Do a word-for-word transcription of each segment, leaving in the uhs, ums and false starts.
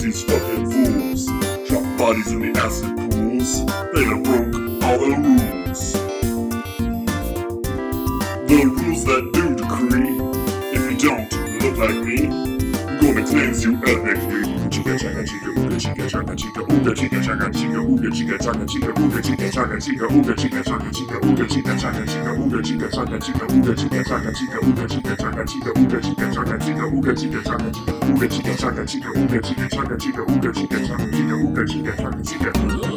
these fucking fools. Drop bodies in the acid pools. They have broke all the rules. The rules that do decree. If you don't look like me, I'm gonna cleanse you ethnically. Chica chaka chica ooga chica chaka chica ooga chica chaka chica ooga chica chaka chica ooga chica chaka chica ooga chica chaka chica ooga chica chaka chica ooga chica chaka chica ooga chica chaka chica ooga chica chaka chica ooga chica chaka chica ooga chica chaka chica ooga chica chaka chica ooga chica chaka chica ooga chica chaka chica ooga chica chaka chica.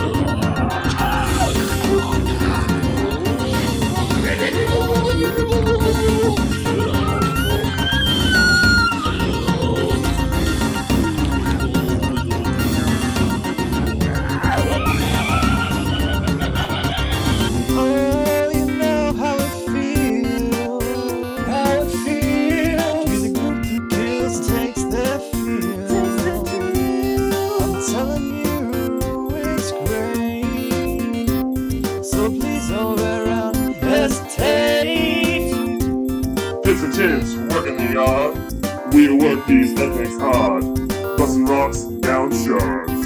It's intense, work in the yard. We work these ethnics hard, busting rocks down shards.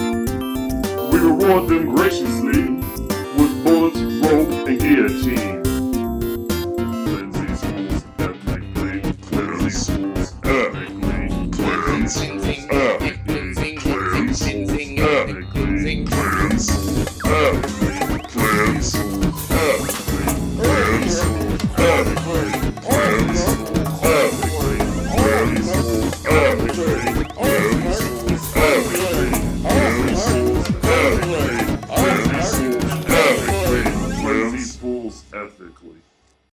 We reward them graciously with bullets, rope, and guillotine.